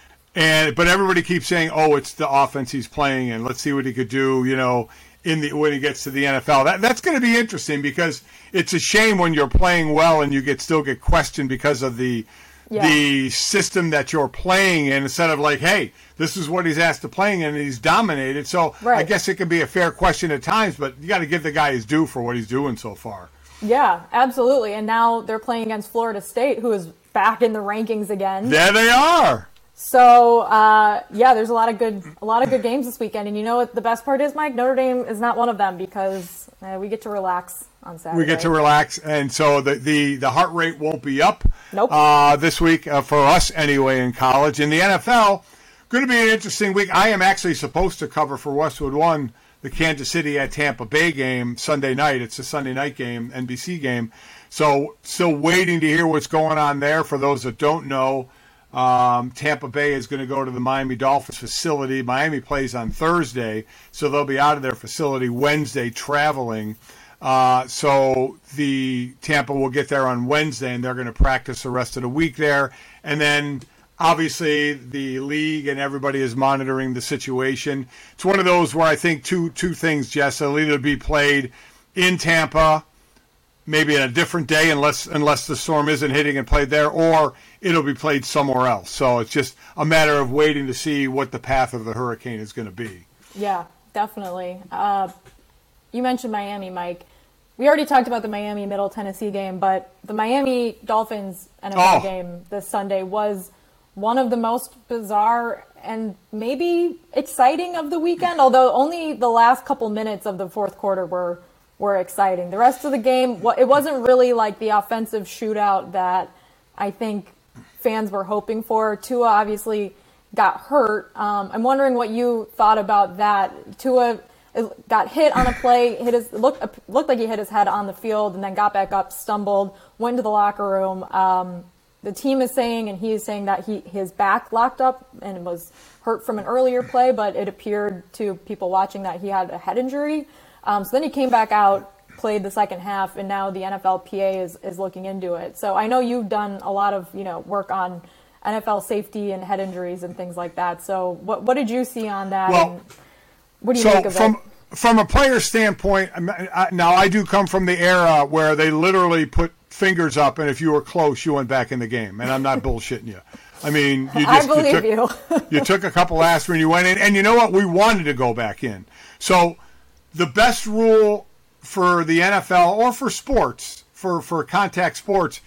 and but everybody keeps saying, "Oh, it's the offense he's playing, and let's see what he could do." You know, in the when he gets to the N F L, that that's going to be interesting because it's a shame when you're playing well and you get still get questioned because of the. Yeah. the system that you're playing in, instead of like, hey, this is what he's asked to play in and he's dominated. So right. I guess it can be a fair question at times, but you got to give the guy his due for what he's doing so far. Yeah, absolutely. And now they're playing against Florida State, who is back in the rankings again. There they are. So uh, yeah, there's a lot of good, a lot of good games this weekend. And you know what the best part is, Mike? Notre Dame is not one of them because uh, we get to relax on Saturday. We get to relax, and so the the, the heart rate won't be up. Nope. Uh, this week uh, for us anyway in college. In the N F L, going to be an interesting week. I am actually supposed to cover for Westwood One the Kansas City at Tampa Bay game Sunday night. It's a Sunday night game, N B C game. So still waiting to hear what's going on there. For those that don't know, um, Tampa Bay is going to go to the Miami Dolphins facility. Miami plays on Thursday, so they'll be out of their facility Wednesday traveling. Uh, so the Tampa will get there on Wednesday, and they're going to practice the rest of the week there. And then, obviously, the league and everybody is monitoring the situation. It's one of those where I think two two things, Jess. It'll either be played in Tampa, maybe on a different day, unless unless the storm isn't hitting and played there, or it'll be played somewhere else. So it's just a matter of waiting to see what the path of the hurricane is going to be. Yeah, definitely. Uh, you mentioned Miami, Mike. We already talked about the Miami Middle Tennessee game, but the Miami Dolphins N F L oh. game this Sunday was one of the most bizarre and maybe exciting of the weekend, although only the last couple minutes of the fourth quarter were were exciting. The rest of the game, it wasn't really like the offensive shootout that I think fans were hoping for. Tua obviously got hurt. Um, I'm wondering what you thought about that. Tua got hit on a play, hit his looked looked like he hit his head on the field, and then got back up, stumbled, went to the locker room. Um, the team is saying, and he is saying that he his back locked up and was hurt from an earlier play, but it appeared to people watching that he had a head injury. Um, so then he came back out, played the second half, and now the N F L P A is is looking into it. So I know you've done a lot of you know work on N F L safety and head injuries and things like that. So what what did you see on that? Well, and what do you so make of from, it? From a player standpoint, now I do come from the era where they literally put fingers up, and if you were close, you went back in the game. And I'm not bullshitting you. I mean, you just I believe you took, you. you took a couple aspirin, you went in, and you know what? We wanted to go back in. So the best rule for the N F L or for sports, for, for contact sports,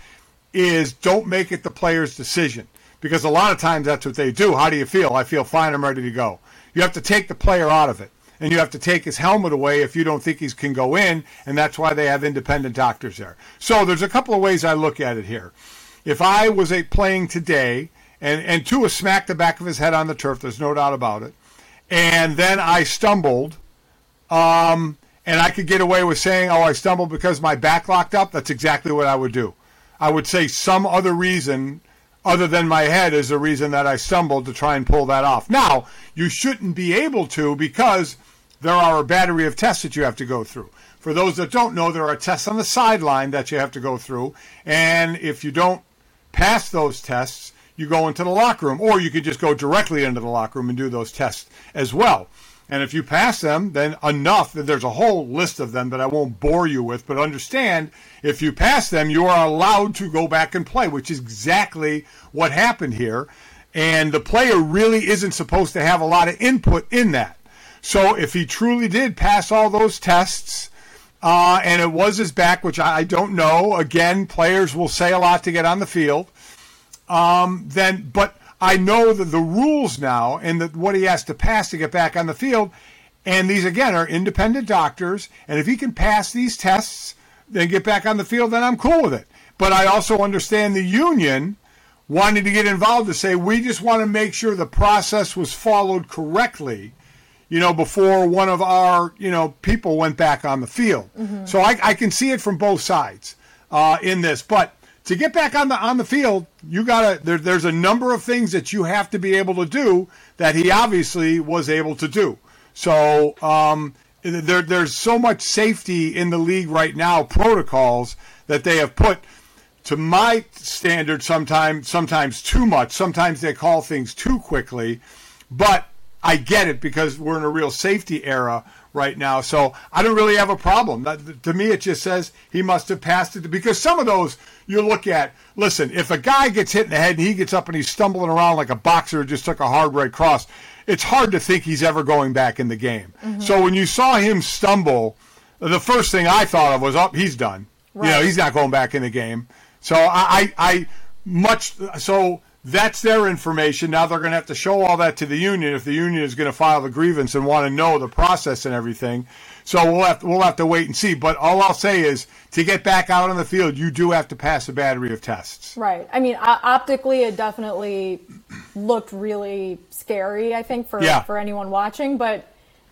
is don't make it the player's decision. Because a lot of times that's what they do. How do you feel? I feel fine. I'm ready to go. You have to take the player out of it. And you have to take his helmet away if you don't think he can go in, and that's why they have independent doctors there. So there's a couple of ways I look at it here. If I was a playing today, and, and Tua smacked the back of his head on the turf, there's no doubt about it, and then I stumbled, um, and I could get away with saying, oh, I stumbled because my back locked up, that's exactly what I would do. I would say some other reason other than my head is the reason that I stumbled to try and pull that off. Now, you shouldn't be able to because there are a battery of tests that you have to go through. For those that don't know, there are tests on the sideline that you have to go through. And if you don't pass those tests, you go into the locker room. Or you could just go directly into the locker room and do those tests as well. And if you pass them, then enough, there's a whole list of them that I won't bore you with, but understand, if you pass them, you are allowed to go back and play, which is exactly what happened here. And the player really isn't supposed to have a lot of input in that. So if he truly did pass all those tests, uh, and it was his back, which I don't know, again, players will say a lot to get on the field, um, then, but I know that the rules now and that what he has to pass to get back on the field, and these, again, are independent doctors, and if he can pass these tests, then get back on the field, then I'm cool with it. But I also understand the union wanting to get involved to say, we just want to make sure the process was followed correctly, you know, before one of our, you know, people went back on the field. Mm-hmm. So I, I can see it from both sides uh, in this. But to get back on the on the field, you gotta there, there's a number of things that you have to be able to do that he obviously was able to do. So um, there there's so much safety in the league right now, protocols that they have put, to my standard, sometimes sometimes too much. Sometimes they call things too quickly, but I get it because we're in a real safety era right now. So I don't really have a problem. That, to me, it just says he must have passed it, because some of those you look at, listen, if a guy gets hit in the head and he gets up and he's stumbling around like a boxer who just took a hard right cross, it's hard to think he's ever going back in the game. Mm-hmm. So when you saw him stumble, the first thing I thought of was, oh, he's done. Right. You know, he's not going back in the game. So I, I, I much so that's their information. Now they're going to have to show all that to the union if the union is going to file the grievance and want to know the process and everything. So we'll have to, we'll have to wait and see. But all I'll say is, to get back out on the field, you do have to pass a battery of tests. Right. I mean, optically, it definitely looked really scary, I think, for yeah. for anyone watching. But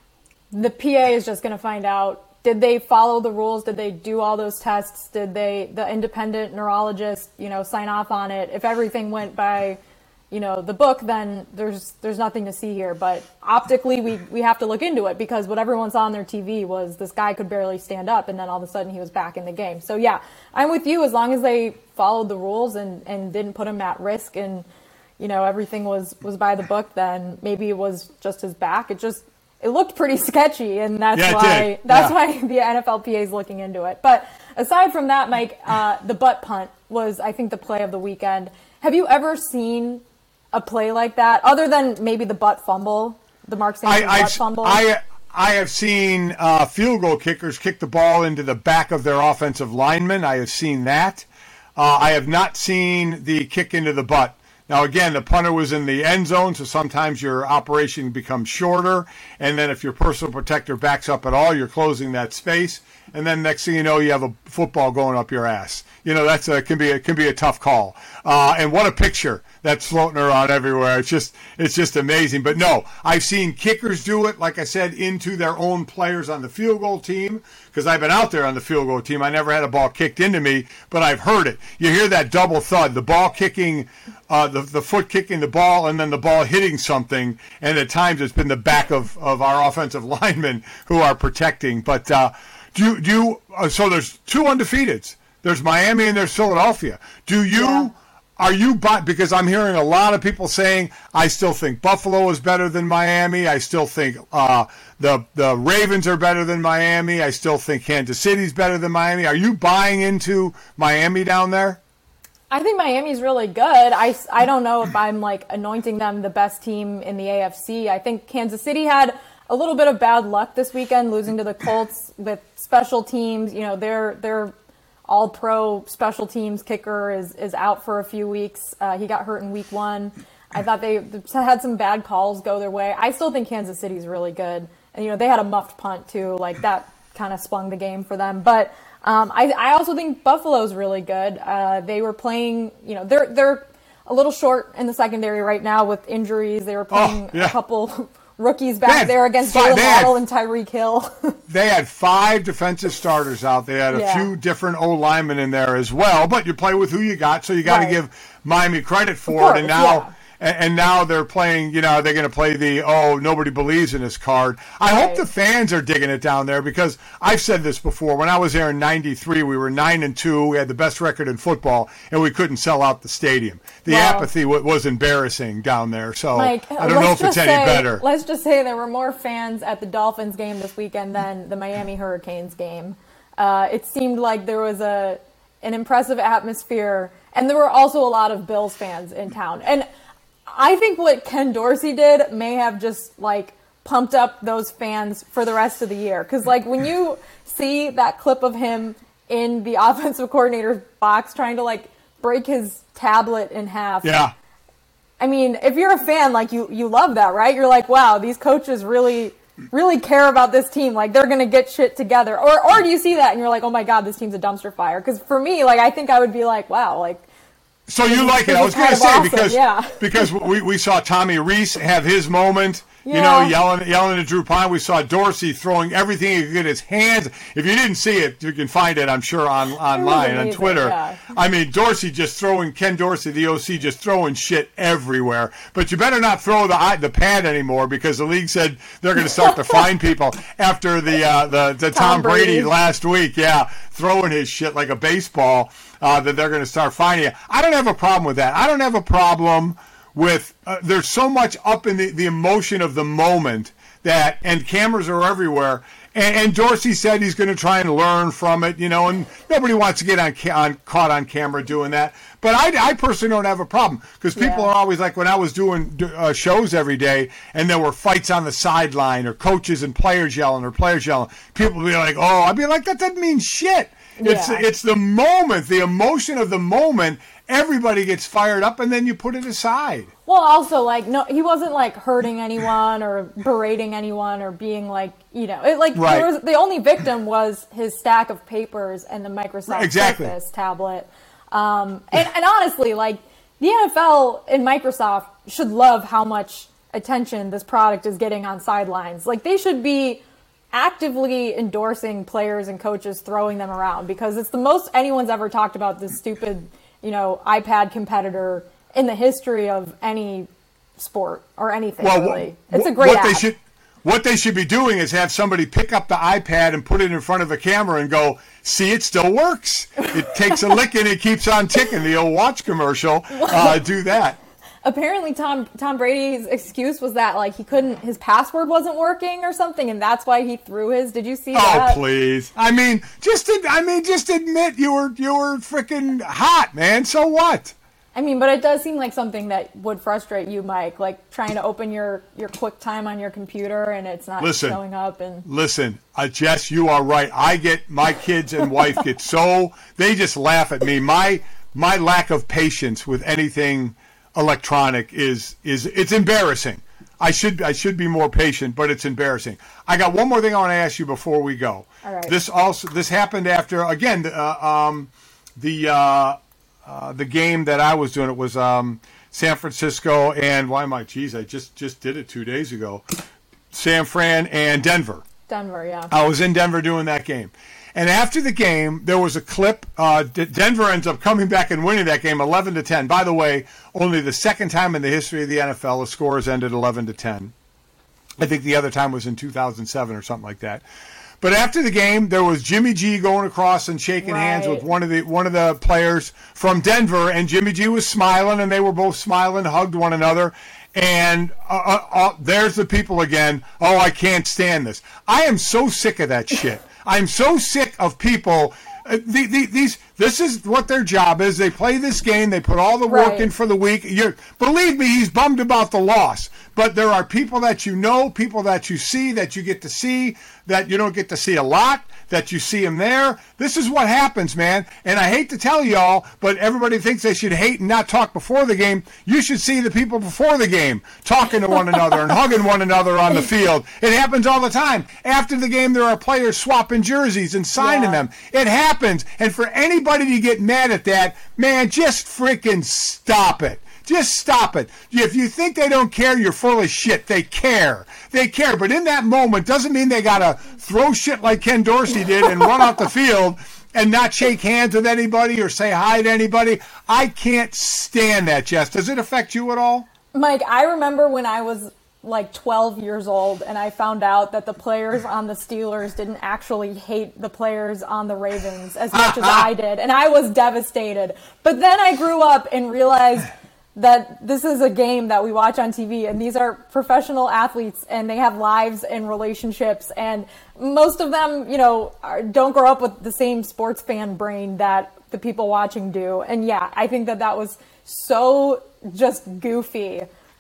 the P A is just going to find out. Did they follow the rules? Did they do all those tests? Did they, the independent neurologist, you know, sign off on it? If everything went by, you know, the book, then there's there's nothing to see here. But optically, we, we have to look into it, because what everyone saw on their T V was this guy could barely stand up, and then all of a sudden he was back in the game. So yeah, I'm with you. As long as they followed the rules and, and didn't put him at risk, and, you know, everything was, was by the book, then maybe it was just his back. It just It looked pretty sketchy, and that's yeah, why that's yeah. why the N F L P A is looking into it. But aside from that, Mike, uh, the butt punt was, I think, the play of the weekend. Have you ever seen a play like that, other than maybe the butt fumble, the Mark Sanchez butt I've, fumble? I I have seen uh, field goal kickers kick the ball into the back of their offensive lineman. I have seen that. Uh, I have not seen the kick into the butt. Now, again, the punter was in the end zone, so sometimes your operation becomes shorter. And then if your personal protector backs up at all, you're closing that space. And then next thing you know, you have a football going up your ass. You know, that's a, can be a, can be a tough call. Uh, and what a picture that's floating around everywhere. It's just it's just amazing. But no, I've seen kickers do it, like I said, into their own players on the field goal team, because I've been out there on the field goal team. I never had a ball kicked into me, but I've heard it. You hear that double thud, the ball kicking, uh, the, the foot kicking the ball, and then the ball hitting something. And at times it's been the back of, of our offensive linemen who are protecting. But uh, do you, do you, uh, so there's two undefeateds. There's Miami and there's Philadelphia. Do you... Yeah. Are you, because I'm hearing a lot of people saying, I still think Buffalo is better than Miami. I still think uh, the the Ravens are better than Miami. I still think Kansas City's better than Miami. Are you buying into Miami down there? I think Miami's really good. I, I don't know if I'm like anointing them the best team in the A F C. I think Kansas City had a little bit of bad luck this weekend, losing to the Colts with special teams. You know, they're they're all-pro special teams kicker is, is out for a few weeks. Uh, he got hurt in week one. I thought they had some bad calls go their way. I still think Kansas City's really good. And, you know, they had a muffed punt, too. Like, that kind of swung the game for them. But um, I, I also think Buffalo's really good. Uh, they were playing, you know, they're they're a little short in the secondary right now with injuries. They were playing oh, yeah. a couple rookies back had, there against Jalen Waddle and Tyreek Hill. They had five defensive starters out. They had a yeah. few different O linemen in there as well. But you play with who you got, so you got to right. give Miami credit for course, it. And now, yeah. and, and now they're playing. You know, they're going to play the oh nobody believes in us card. I right. hope the fans are digging it down there, because I've said this before. When I was there in ninety-three, we were nine and two. We had the best record in football, and we couldn't sell out the stadium. The wow. apathy w- was embarrassing down there. So Mike, I don't know if it's say, any better. Let's just say there were more fans at the Dolphins game this weekend than the Miami Hurricanes game. Uh, it seemed like there was a an impressive atmosphere, and there were also a lot of Bills fans in town. And I think what Ken Dorsey did may have just like pumped up those fans for the rest of the year. Because like when you see that clip of him in the offensive coordinator's box trying to like break his tablet in half. Yeah. I mean, if you're a fan, like you, you love that, right? You're like, wow, these coaches really, really care about this team. Like they're going to get shit together. Or, or do you see that and you're like, oh my God, this team's a dumpster fire? Because for me, like, I think I would be like, wow, like. So you like it. I was going to say, awesome. because, yeah. because we, we saw Tommy Reese have his moment. You Yeah. know, yelling, yelling at Drew Pine. We saw Dorsey throwing everything he could get his hands. If you didn't see it, you can find it, I'm sure, on online on amazing, Twitter. yeah. I mean, Dorsey just throwing Ken Dorsey, the O C, just throwing shit everywhere. But you better not throw the the pad anymore because the league said they're going to start to fine people after the uh, the, the Tom, Tom Brady. Brady last week. Yeah, throwing his shit like a baseball. Uh, that they're going to start fining you. I don't have a problem with that. I don't have a problem with uh, there's so much up in the, the emotion of the moment that, and cameras are everywhere. And, and Dorsey said he's going to try and learn from it, you know, and nobody wants to get on, ca- on caught on camera doing that. But I, I personally don't have a problem because people Yeah. are always like when I was doing uh, shows every day and there were fights on the sideline or coaches and players yelling or players yelling. People would be like, oh, I'd be like, that doesn't mean shit. It's Yeah. it's the moment, the emotion of the moment. Everybody gets fired up, and then you put it aside. Well, also, like, no, he wasn't, like, hurting anyone or berating anyone or being, like, you know, it, like, Right. there was, the only victim was his stack of papers and the Microsoft Exactly. Surface tablet. Um, and, and honestly, like, the N F L and Microsoft should love how much attention this product is getting on sidelines. Like, they should be actively endorsing players and coaches throwing them around because it's the most anyone's ever talked about this stupid, you know, iPad competitor in the history of any sport or anything, Well, really. wh- It's a wh- great what app. they should what they should be doing is have somebody pick up the iPad and put it in front of the camera and go, see, it still works. It takes a lick and it keeps on ticking. The old watch commercial. Uh, do that. Apparently Tom Tom Brady's excuse was that like he couldn't his password wasn't working or something and that's why he threw his. Did you see Oh, that? please. I mean, just ad- I mean, just admit you were you were freaking hot, man. So what? I mean, but it does seem like something that would frustrate you, Mike, like trying to open your, your QuickTime on your computer and it's not Listen. showing up. And Listen, uh, Jess, you are right. I get my kids and wife get so they just laugh at me. My my lack of patience with anything electronic is is it's embarrassing. I should I should be more patient, but it's embarrassing. I got one more thing I want to ask you before we go. All right. This also this happened after again the uh, um, the uh, uh, the game that I was doing. It was um, San Francisco and why am I? Geez, I just just did it two days ago. San Fran and Denver. Denver, yeah. I was in Denver doing that game. And after the game, there was a clip. Uh, D- Denver ends up coming back and winning that game eleven to ten. By the way, only the second time in the history of the N F L a score has ended eleven to ten. I think the other time was in two thousand seven or something like that. But after the game, there was Jimmy G going across and shaking Right. hands with one of the one of the players from Denver, and Jimmy G was smiling, and they were both smiling, hugged one another. And uh, uh, uh, there's the people again. Oh, I can't stand this. I am so sick of that shit. I'm so sick of people. Uh, the, the, these, this is what their job is. They play this game. They put all the work Right. in for the week. You're, believe me, he's bummed about the loss. But there are people that you know, people that you see, that you get to see, that you don't get to see a lot, that you see them there. This is what happens, man. And I hate to tell y'all, but everybody thinks they should hate and not talk before the game. You should see the people before the game talking to one another and hugging one another on the field. It happens all the time. After the game, there are players swapping jerseys and signing Yeah. them. It happens. And for anybody to get mad at that, man, just freaking stop it. Just stop it. If you think they don't care, you're full of shit. They care. They care. But in that moment, doesn't mean they got to throw shit like Ken Dorsey did and run off the field and not shake hands with anybody or say hi to anybody. I can't stand that, Jess. Does it affect you at all? Mike, I remember when I was like twelve years old and I found out that the players on the Steelers didn't actually hate the players on the Ravens as much as I did. And I was devastated. But then I grew up and realized that this is a game that we watch on T V and these are professional athletes and they have lives and relationships and most of them, you know, are, don't grow up with the same sports fan brain that the people watching do. And yeah, I think that that was so just goofy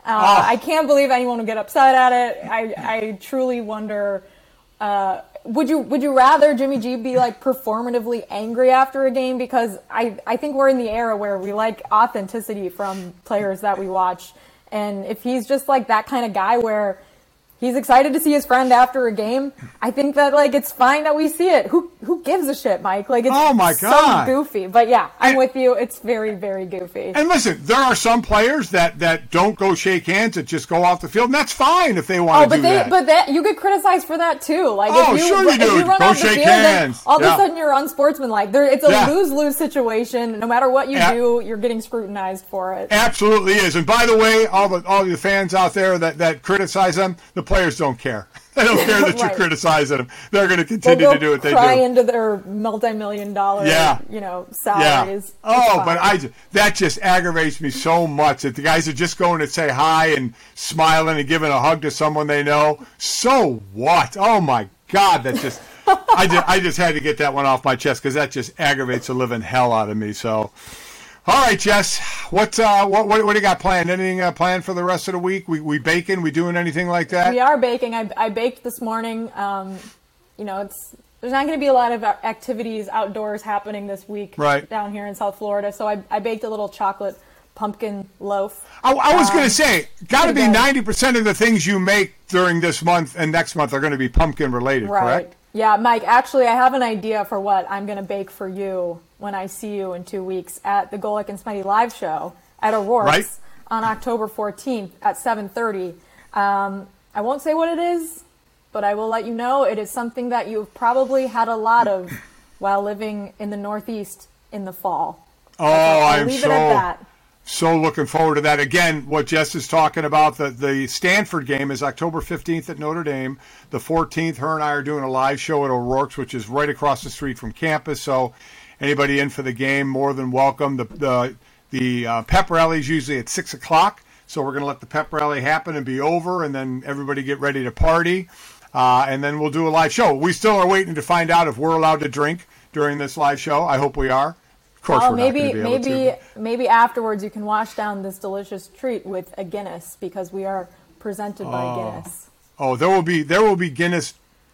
Uh, Oh. I can't believe anyone would get upset at it. I, I truly wonder, uh, would you would you rather Jimmy G be like performatively angry after a game? Because I, I think we're in the era where we like authenticity from players that we watch. And if he's just like that kind of guy where he's excited to see his friend after a game, I think that like it's fine that we see it. Who who gives a shit, Mike? Like it's Oh, my so God. goofy. But yeah, I'm And- with you. It's very, very goofy. And listen, there are some players that, that don't go shake hands, that just go off the field, and that's fine if they want Oh, to but do they, that. but that you get criticized for that too. Like Oh, if you, sure you if do. you run Go off the shake field, then hands. all of Yeah. a sudden you're unsportsmanlike. There, it's a Yeah. lose-lose situation. No matter what you Yeah. do, you're getting scrutinized for it. Absolutely is. And by the way, all the all the fans out there that, that criticize them, the players don't care. They don't care that you're Right. criticizing them. They're going to They'll continue go to do what they cry do. into their multi-million dollar, Yeah. you know, Yeah. salaries. It's Oh, fine. but I ju- that just aggravates me so much that the guys are just going to say hi and smiling and giving a hug to someone they know. So what? Oh my God, that just I just I just had to get that one off my chest because that just aggravates the living hell out of me. So, all right, Jess, what uh, what what, what do you got planned? Anything uh, planned for the rest of the week? We we baking? We doing anything like that? We are baking. I, I baked this morning. Um, you know, it's there's not going to be a lot of activities outdoors happening this week Right. down here in South Florida. So I, I baked a little chocolate pumpkin loaf. I, I was Um, going to say, got to be pretty good. ninety percent of the things you make during this month and next month are going to be pumpkin related, Right. correct? Yeah, Mike, actually, I have an idea for what I'm going to bake for you when I see you in two weeks at the Golick and Smitty live show at O'Rourke's Right. on October fourteenth at seven thirty. Um, I won't say what it is, but I will let you know it is something that you've probably had a lot of while living in the Northeast in the fall. Oh, I'll I'm leave so it at that. so looking forward to that. Again, what Jess is talking about, the, the Stanford game is October fifteenth at Notre Dame. The fourteenth, her and I are doing a live show at O'Rourke's, which is right across the street from campus. So anybody in for the game, more than welcome. The the, the uh, pep rally is usually at six o'clock. So we're going to let the pep rally happen and be over, and then everybody get ready to party. Uh, and then we'll do a live show. We still are waiting to find out if we're allowed to drink during this live show. I hope we are. Of course, Well, we're maybe not going to be able maybe to. maybe afterwards you can wash down this delicious treat with a Guinness because we are presented by Guinness. Oh, there will be there will be Guinness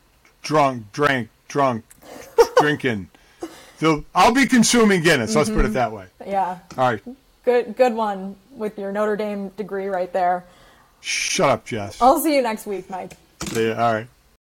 drunk, drank, drunk, drinking. So I'll be consuming Guinness. Let's put it that way. Yeah, All right. good good one with your Notre Dame degree right there. Shut up, Jess. I'll see you next week, Mike. See ya. All right.